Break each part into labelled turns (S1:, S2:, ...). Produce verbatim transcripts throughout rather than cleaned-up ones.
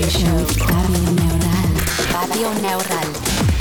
S1: Station with Fabio Neural. Fabio Neural.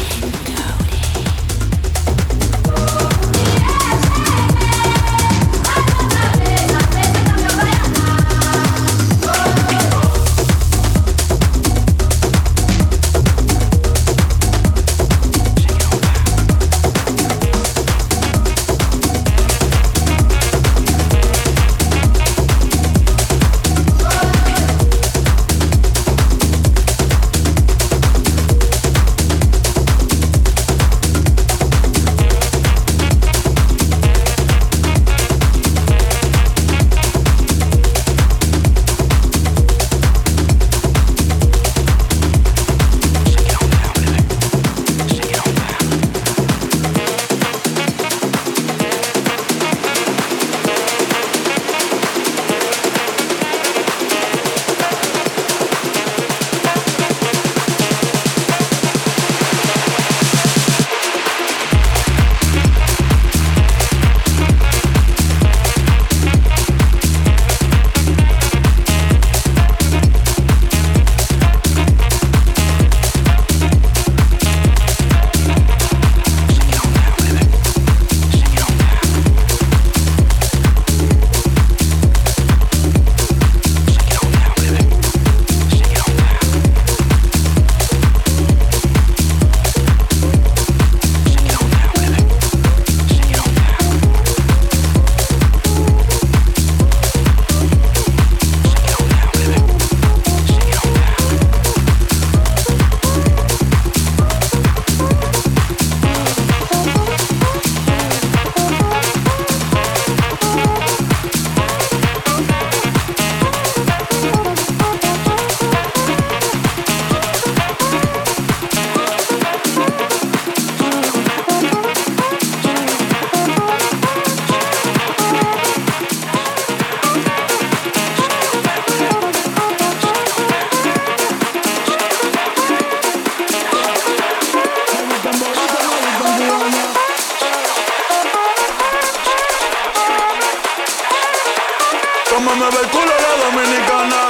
S2: Como me ve el culo la dominicana,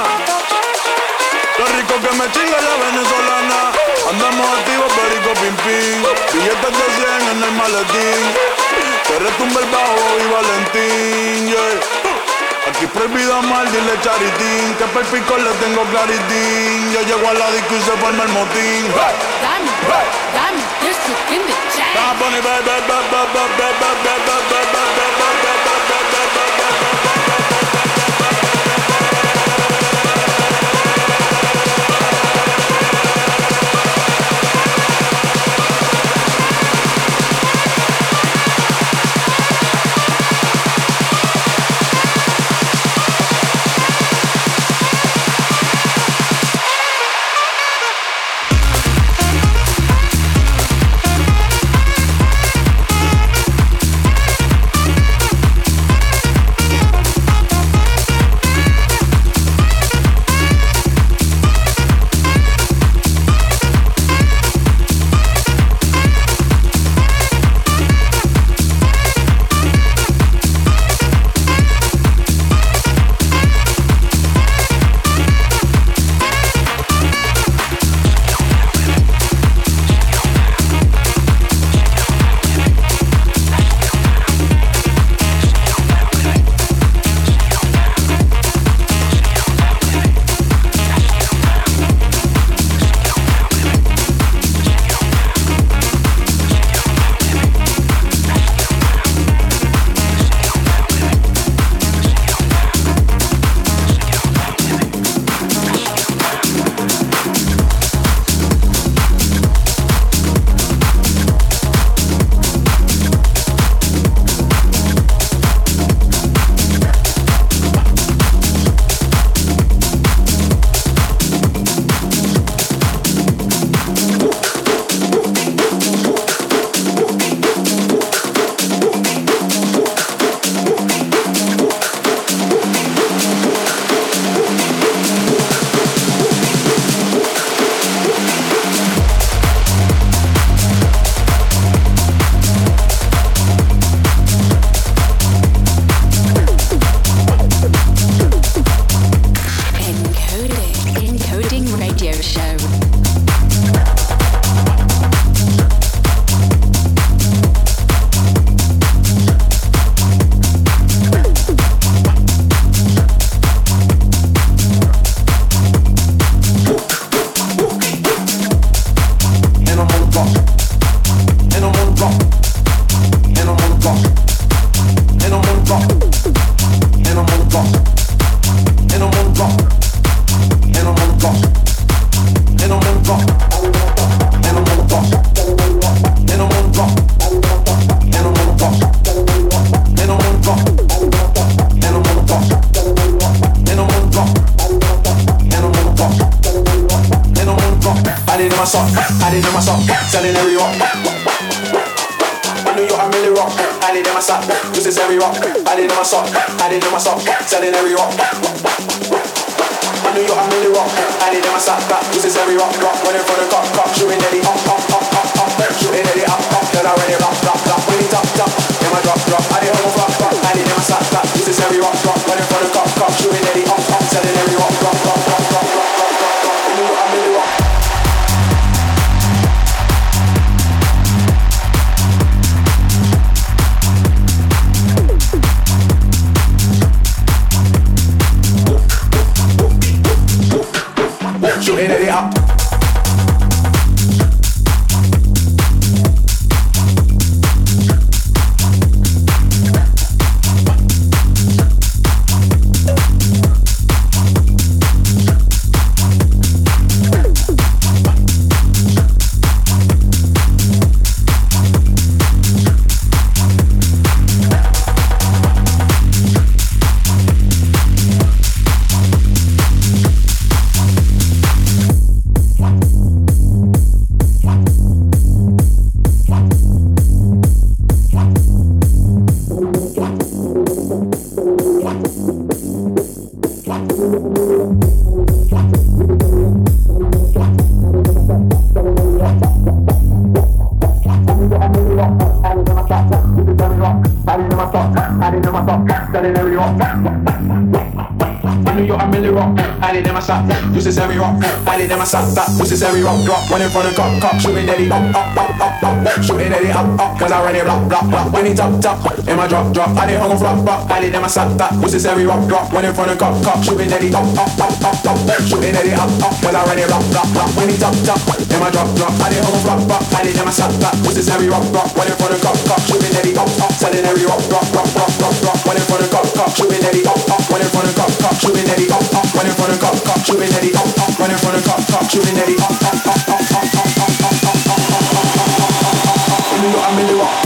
S2: lo rico que me chinga la venezolana. Andamos activos, perico, pim, pim. Billetes de cien en el maletín. Te retumba el bajo y Valentín, yeah. Aquí prohibido mal, dile charitín. Que per pico le tengo claritín. Yo llego a la disco y se forma el motín. Hey,
S3: Dame,
S2: hey.
S3: dame, this is in the chat.
S2: Bad Bunny, baby, baby, baby, baby, baby, baby, baby, baby.
S4: Selling every rock. I knew you a milli rock. I did in my sock. This is every rock. I did in my sock. I did in my sock. Selling every rock. I knew you a milli rock. I did in my sock. This is every rock. Rock. Running for the cop. Cop. Shooting Eddie up, up, up, up, up. Shooting Eddie up, up. Cause I ready rock, rock, rock. When he top, top. In my drop, drop. I did home flop, flop. I did in my sock. This is every rock. Rock. Running for the cop. Cop. Shooting Eddie up, up. Selling every rock. Rock, rock, rock, rock, rock, rock, rock, rock. I knew you a milli rock. Shooting Eddie up. This is every rock, I did in my sock, this is every rock, drop, one in front of cop, cop, shooting Eddie up, up, up, up, up, shooting Eddie up, up, cause I ready block, block, block, when he top, top, in my drop, drop, I did hung flop, flop, I did in my sock, this is every rock, drop, one in front of cop, cop, shooting Eddie up, up, up, up, up, shooting Eddie up, up, cause I ready block, block, block, when he top, top, in my drop, drop, I did hung flop, flop, I did in my sock, this is every rock, drop, one in front of cop, cop, shooting Eddie up, up, selling every rock, drop, drop, drop, drop, drop, one in front of cop, cop, shooting Eddie up, up, one in front of cop, cop, shooting Eddie up, up, one in front of cop, cop, shooting Eddie up, up, one in front of cop, cop, shooting Eddie up, up, up, up, up, up, up, up, up, up, up. You know I'm in the rock.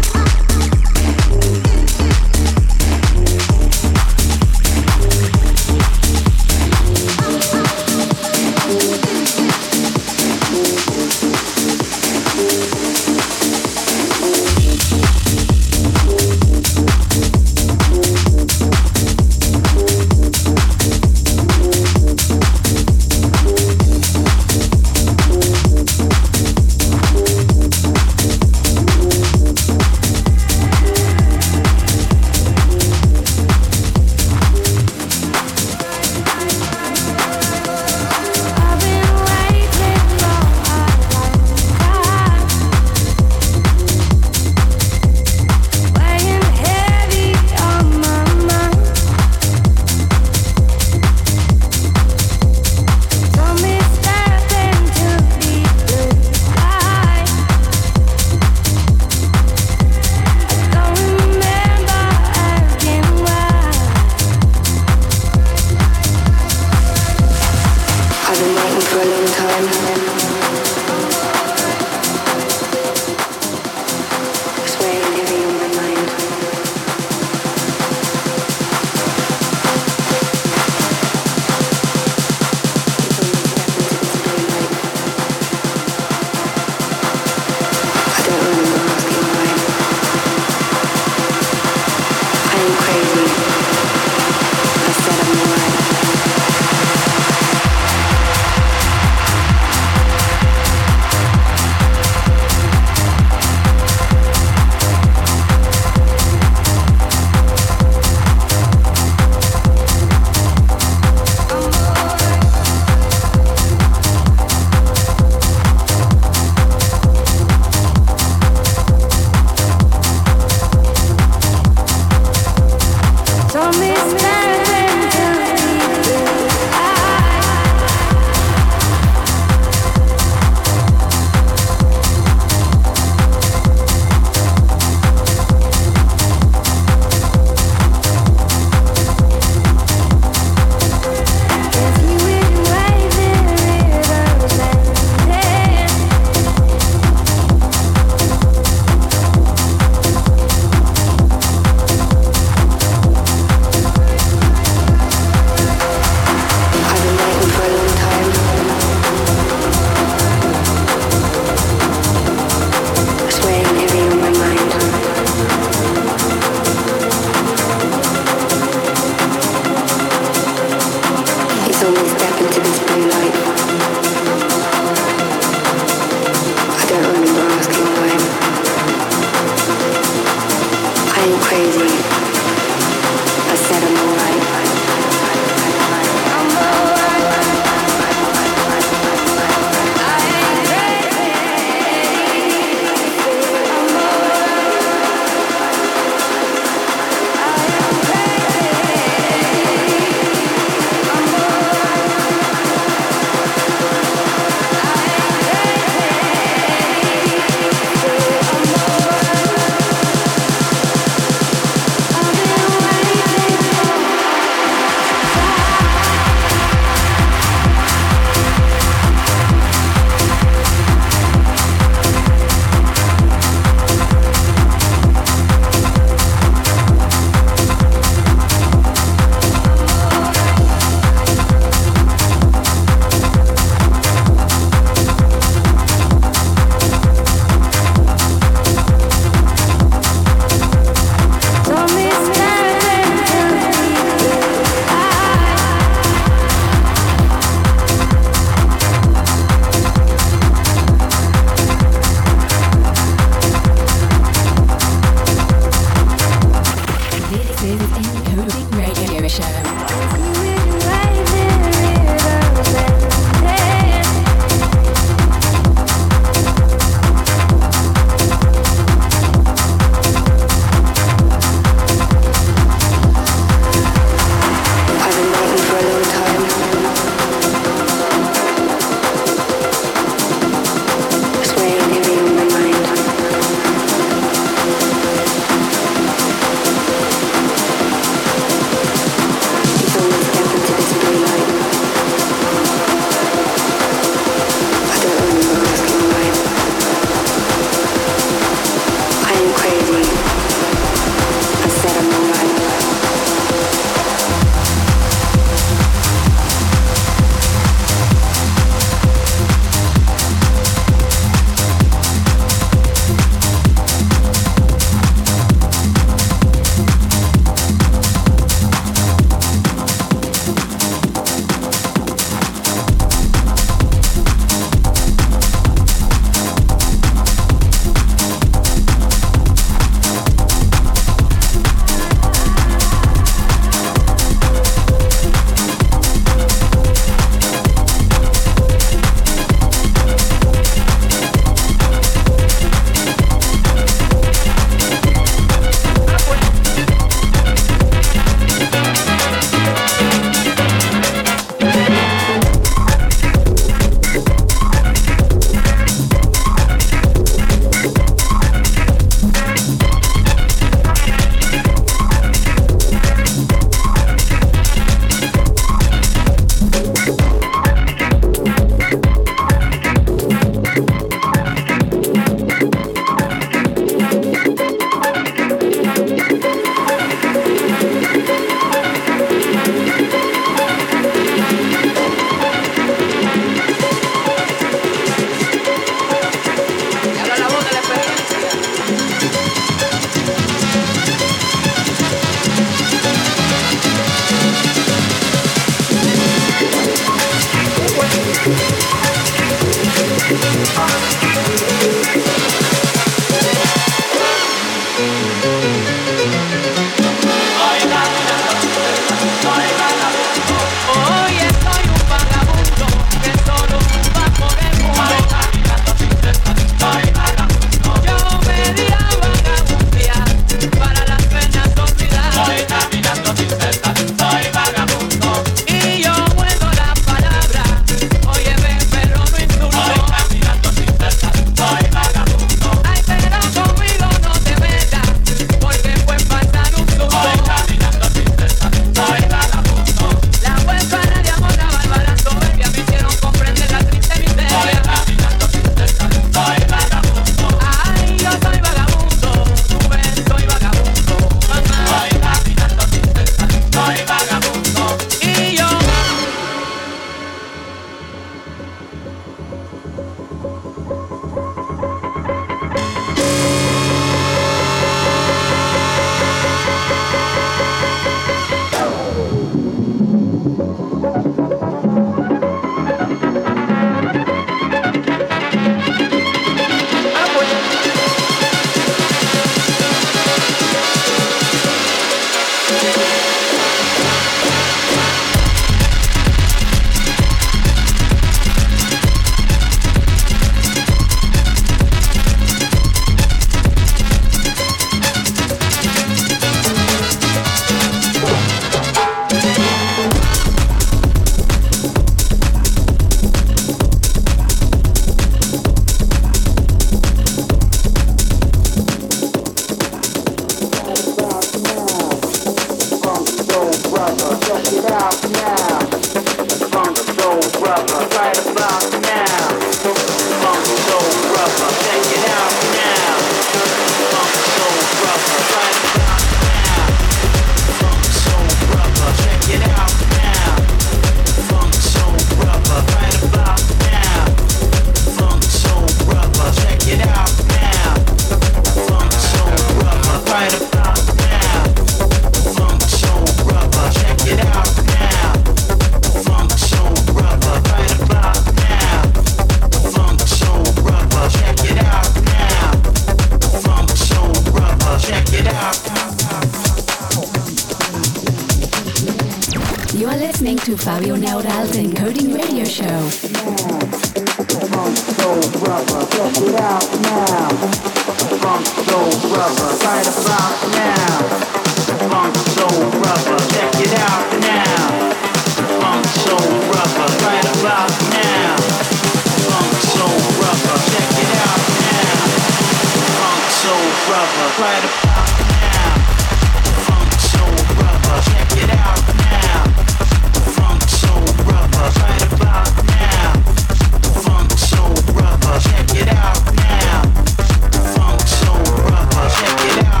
S1: Fabio Neural's Encoding Radio Show.
S5: Funk soul brother, check it out now. Funk soul brother, right about now. Funk soul brother, check it out now. Funk soul brother, right about now. Funk soul brother, check it out now. Funk soul brother, right about now. Funk soul brother, check it out now. Funk soul brother, right about now. Funk soul brother, check it out now. Funk soul brother, check it out.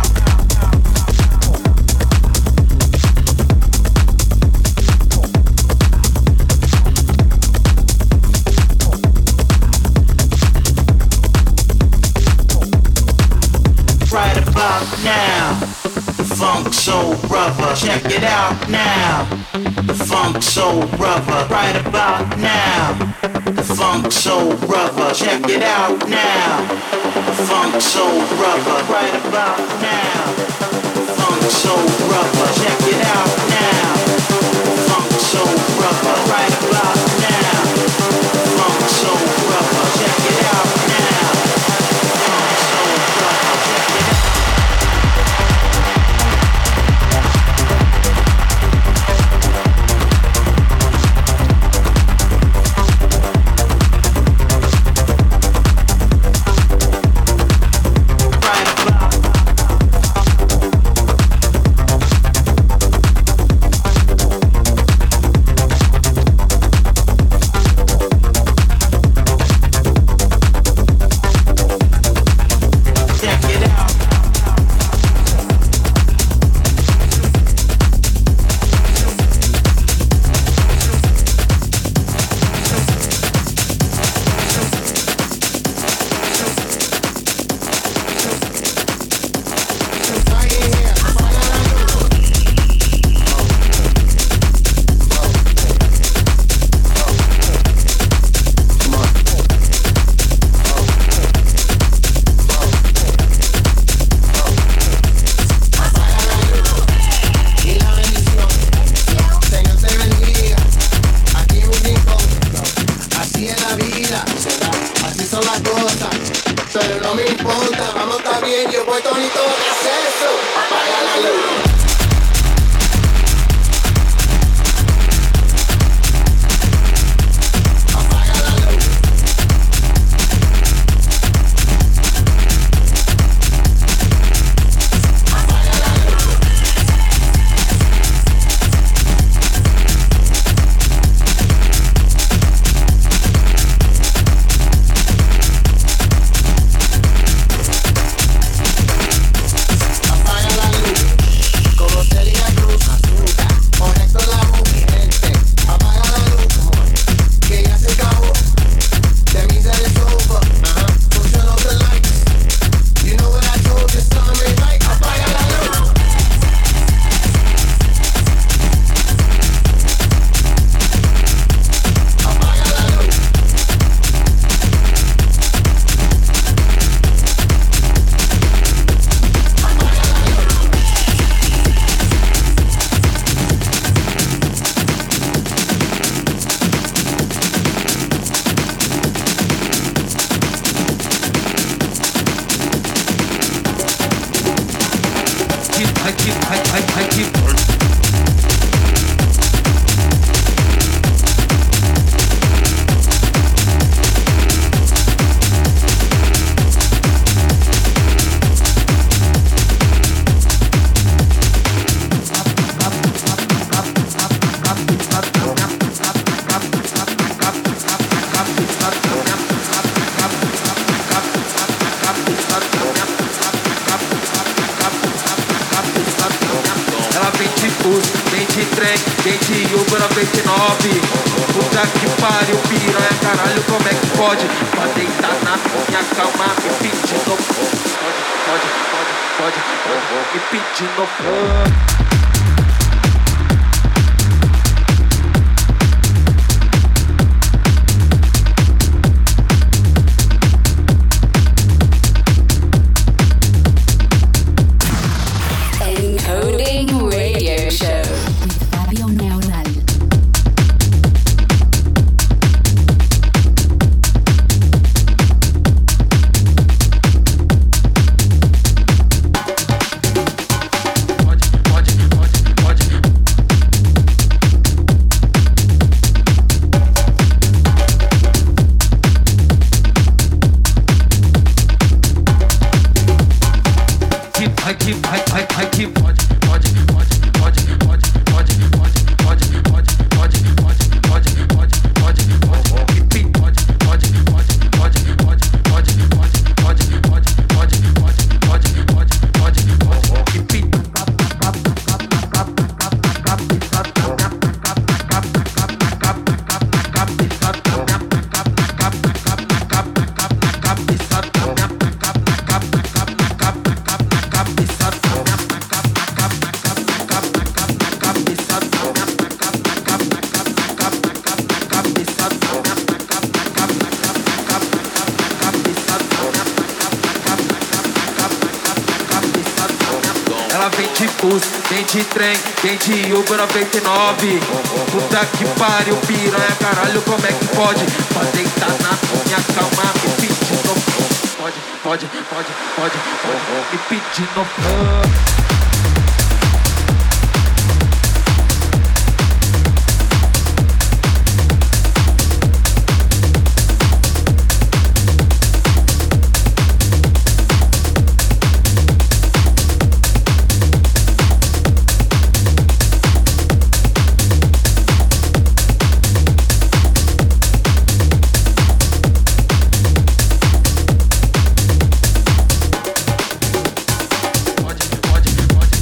S5: Right about now. Funk soul brother, check it out now. The funk soul brother, right about now. The funk soul brother, check it out now. The funk soul brother, right about now. The funk soul brother, check it out now. The funk soul brother, right about now. The funk soul brother, check it out now. The funk soul brother, check it out.
S6: Ela vem de bus, vem de trem, vem de Uber noventa e nove. Puta que pariu, piranha, caralho, como é que pode? Pra deitar na minha cama, me pedindo. Pode, pode, pode, pode, pode, me pedindo.
S1: Encoding Radio Show with Fabio Neural. Vem de trem, vem de Uber noventa e nove. Puta que pariu, piranha, caralho, como é que pode? Pra deitar na minha cama, me pedindo. Pode, pode, pode, pode, pode, me pedindo. Pode, pode, pode.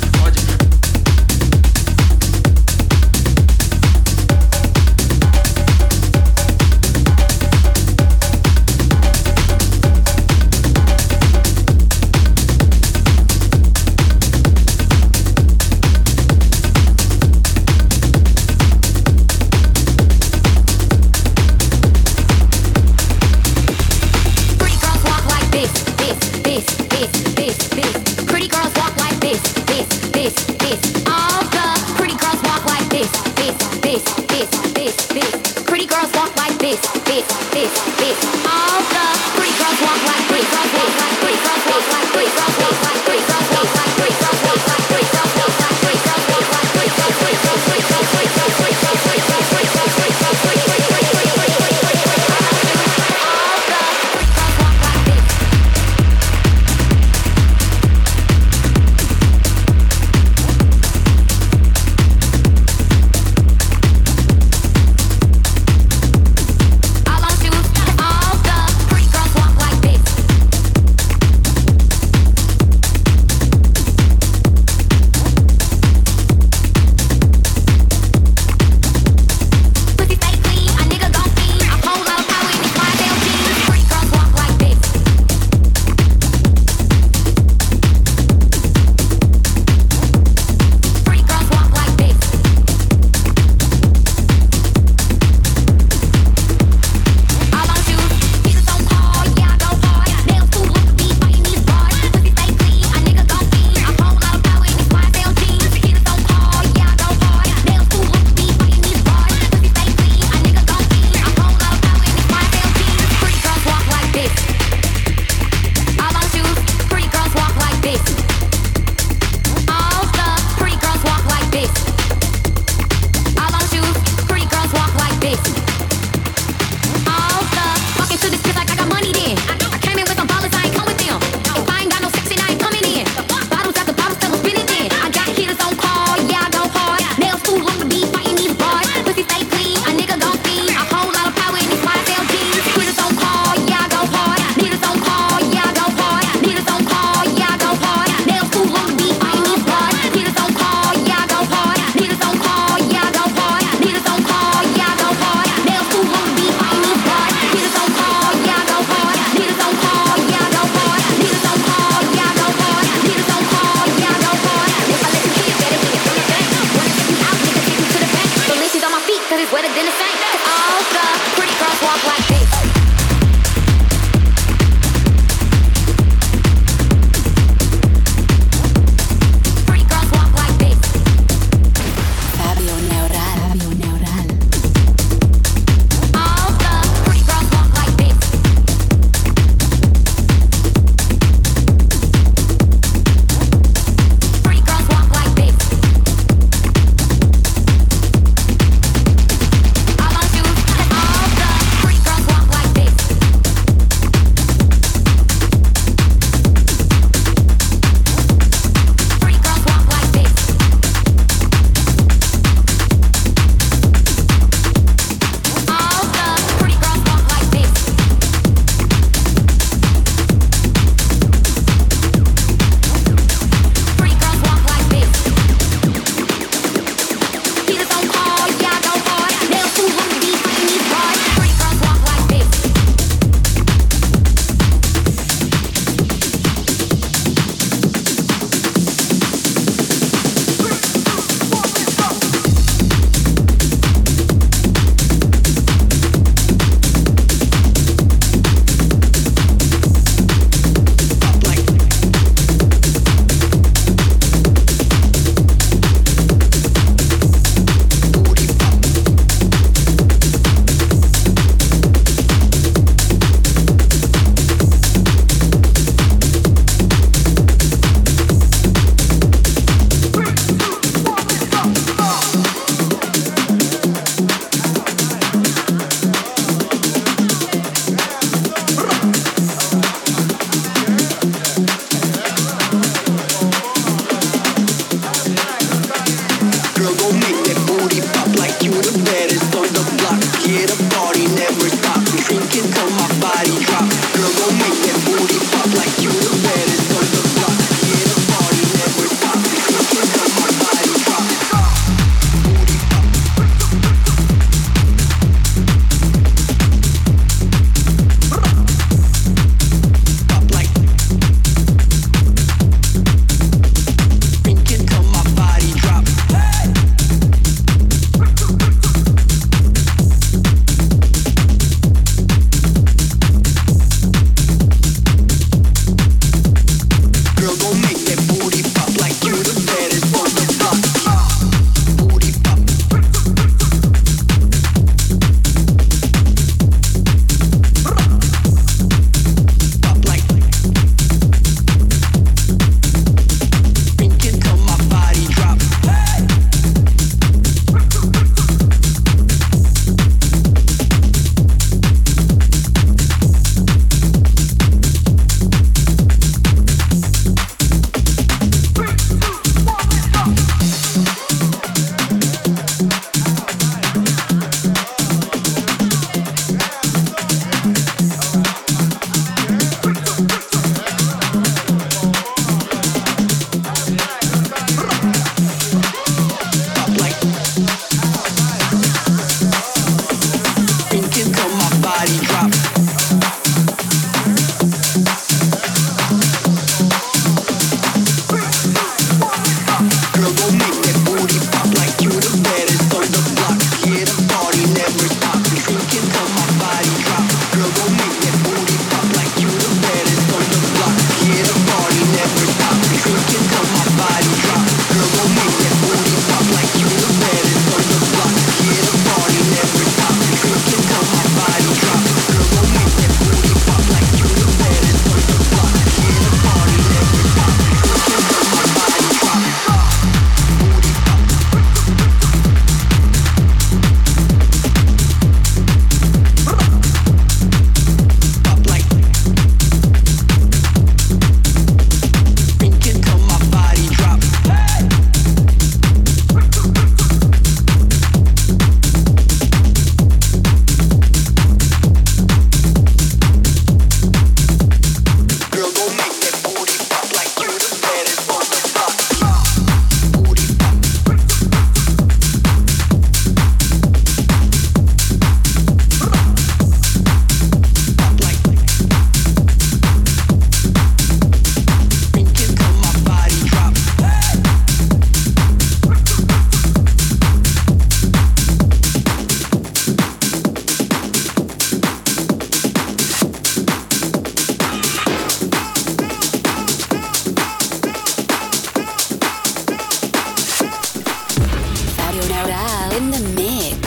S3: General in the mix.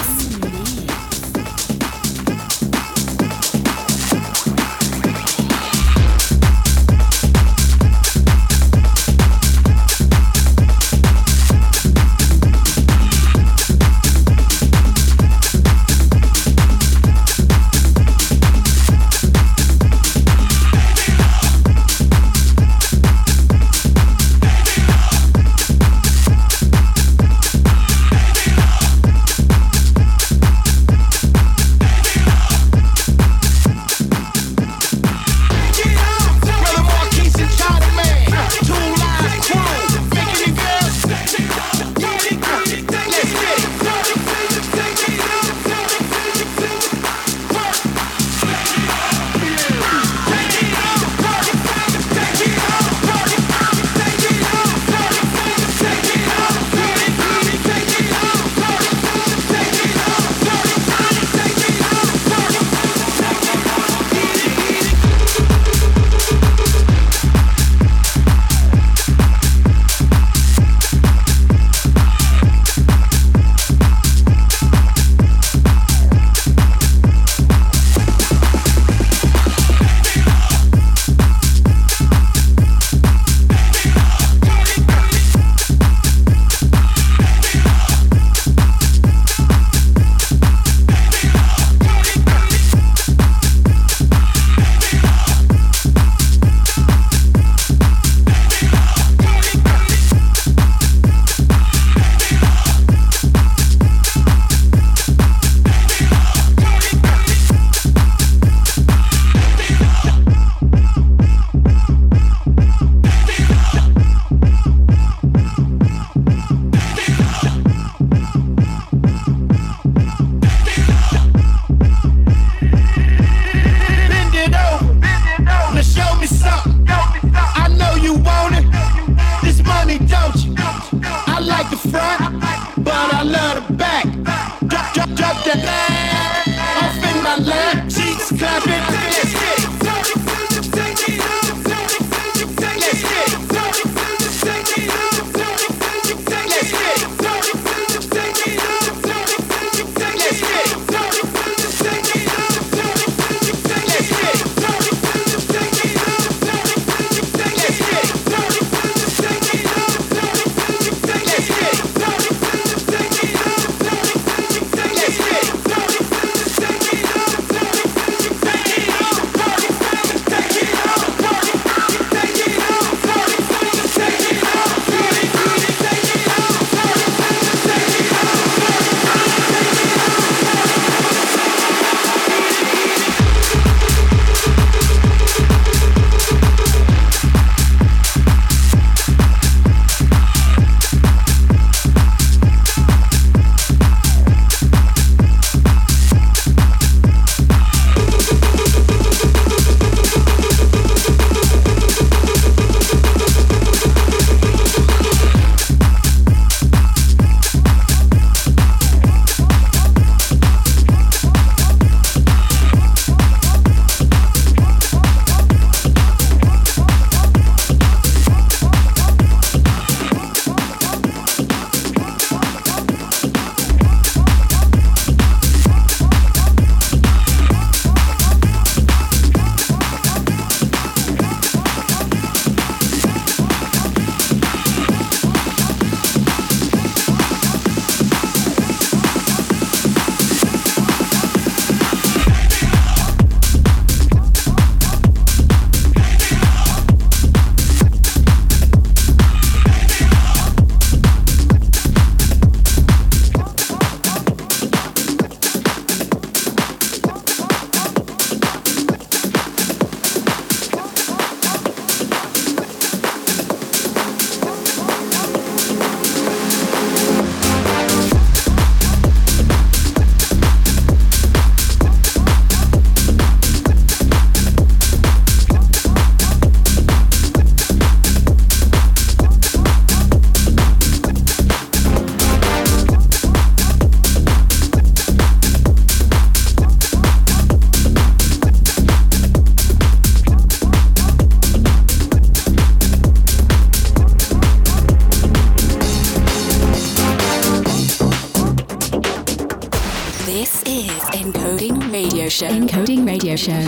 S3: This is Encoding Radio Show.
S7: Encoding Radio Show.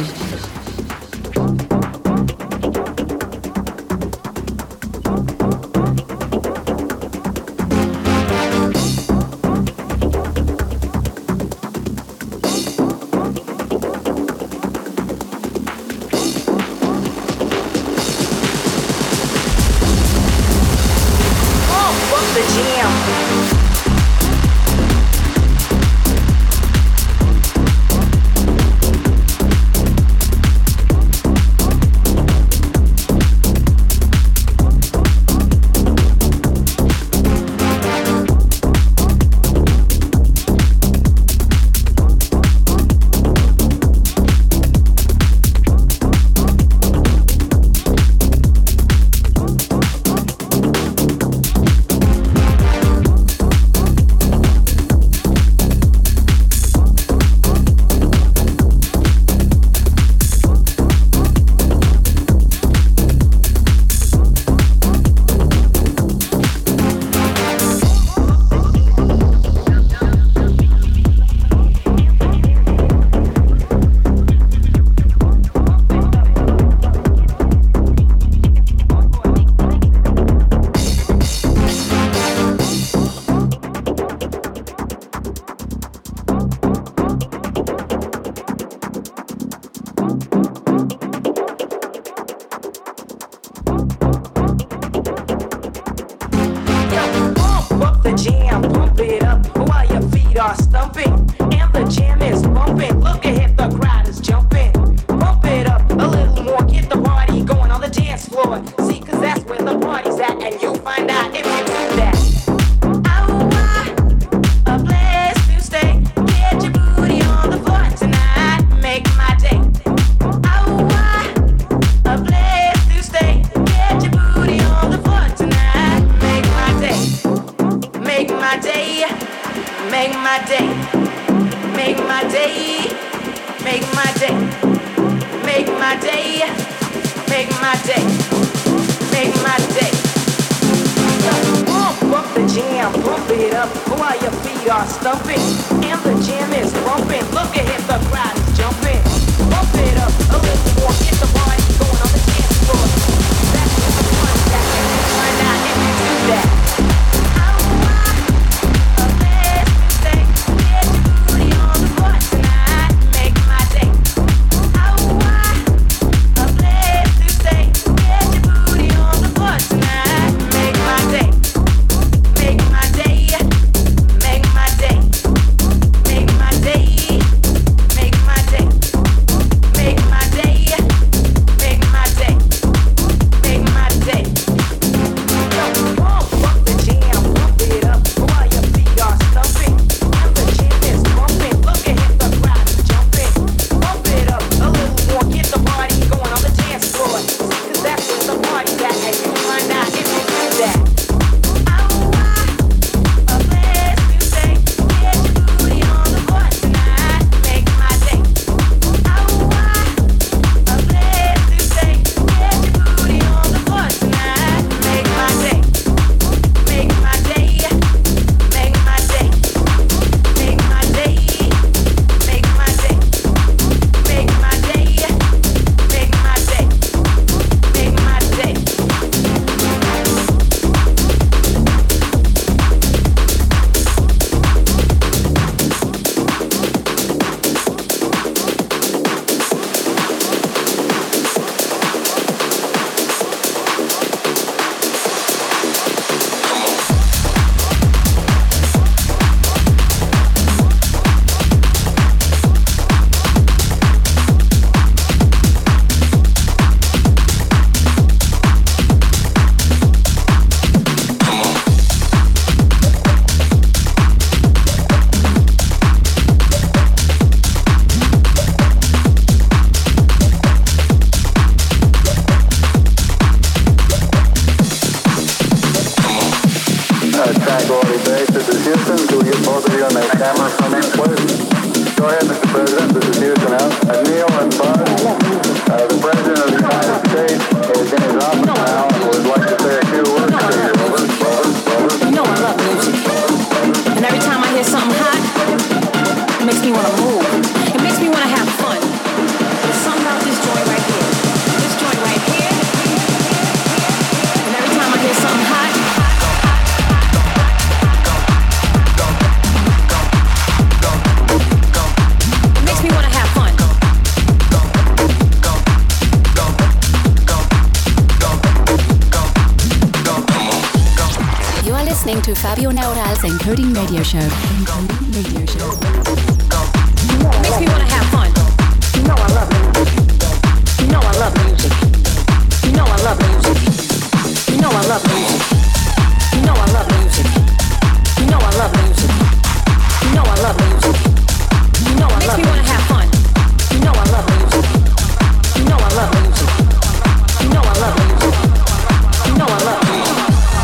S3: Fabio Neural's Encoding Radio Show. Encoding Radio Show.
S7: Makes me wanna have fun. You know I love music. You know I love music. You know I love music. You know I love music. You know I love music. You know I love music. You know I love music. You know I love music. Makes me wanna have fun. You know I love music. You know I love music. You know I love music. You know I love music.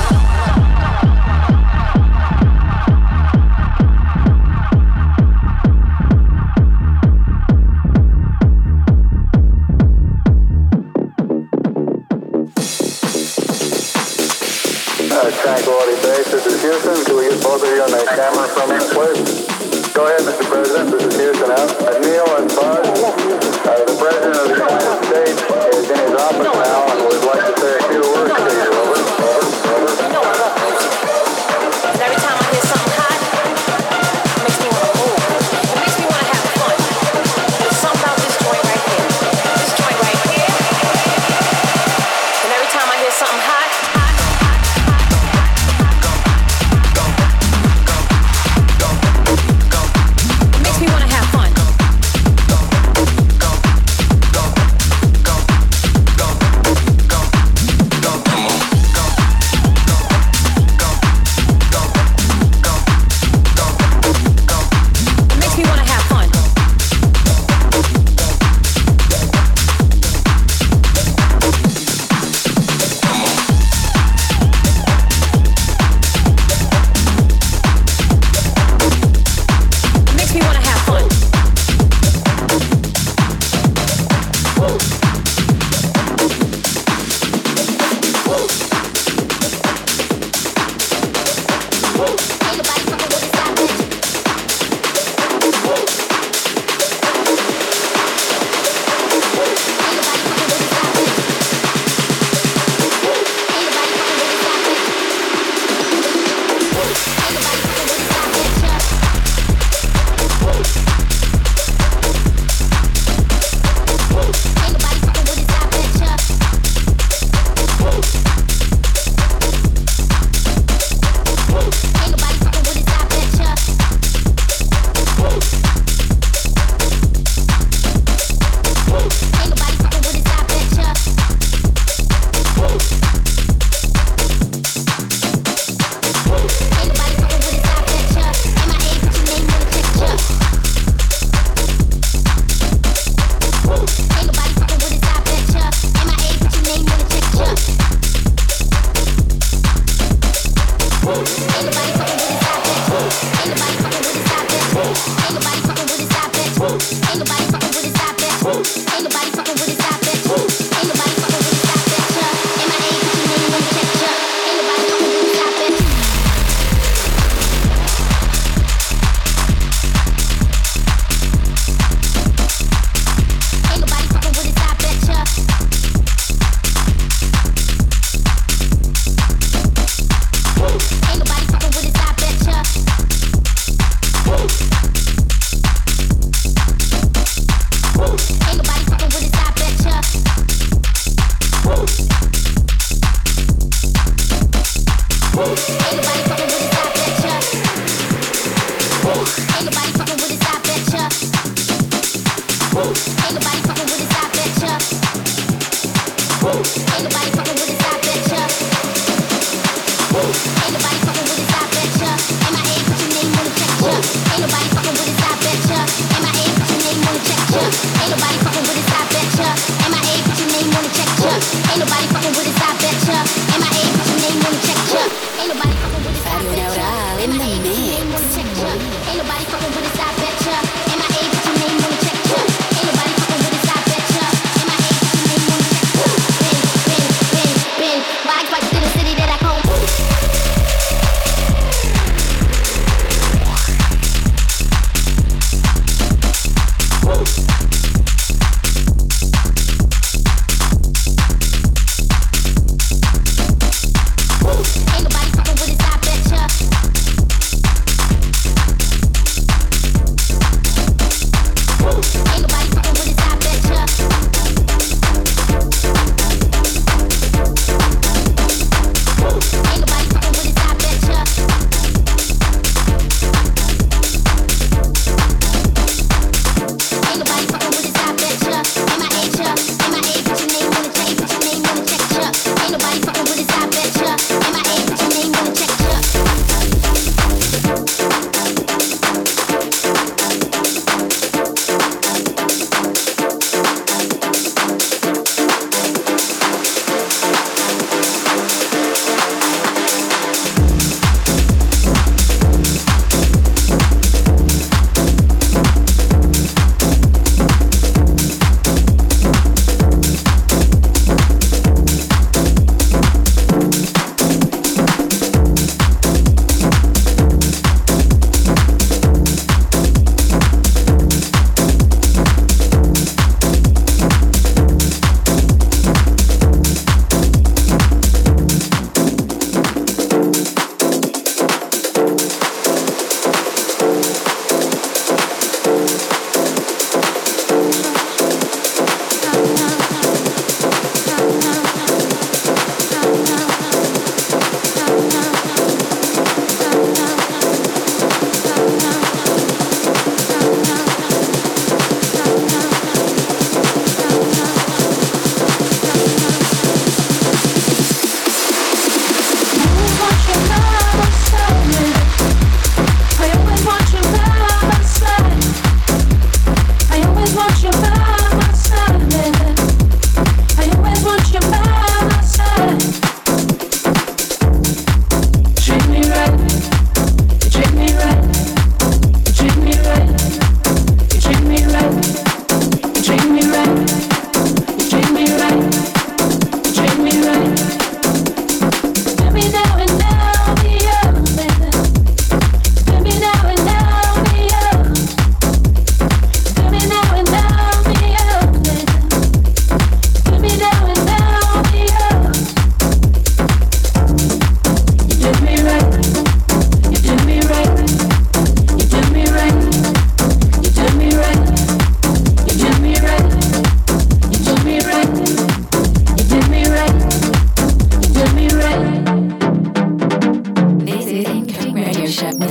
S8: Tranquility Base, this is Houston. Can we get both of you on the camera from this place? Go ahead, Mister President. This is Houston out. Uh, Neil and Buzz, uh, the President of the United States is in his office now and would like to say a few words to you. Over, over, over.
S7: You know I love music. And every time I hear something hot, it makes me want to move. It makes me want to have fun. There's something about this joint right here. This joint right here. And every time I hear something hot,
S9: Ain't nobody fucking with it.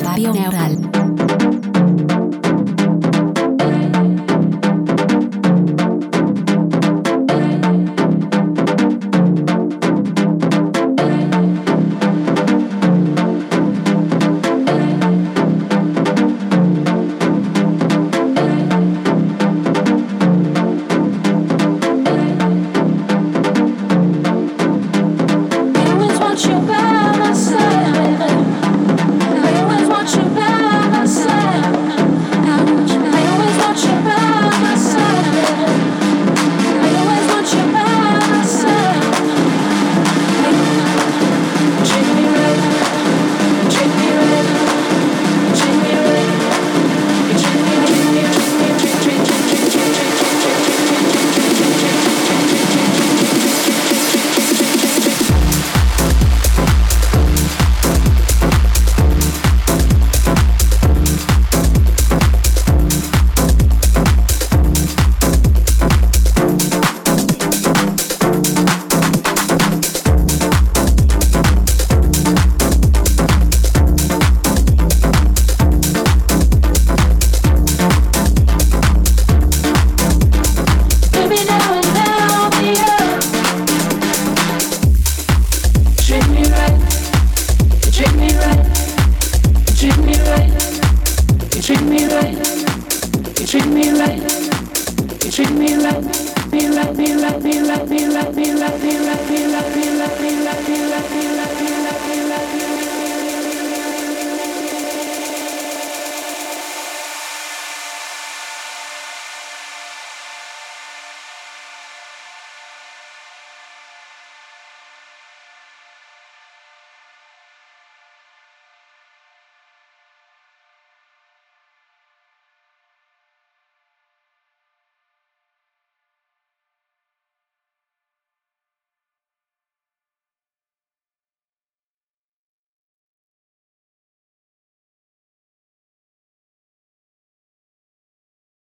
S3: Fabio Neural.
S9: Feel like, feel like, feel like, feel like, feel like, feel like, feel like, feel like, feel like, feel like, feel like, feel like,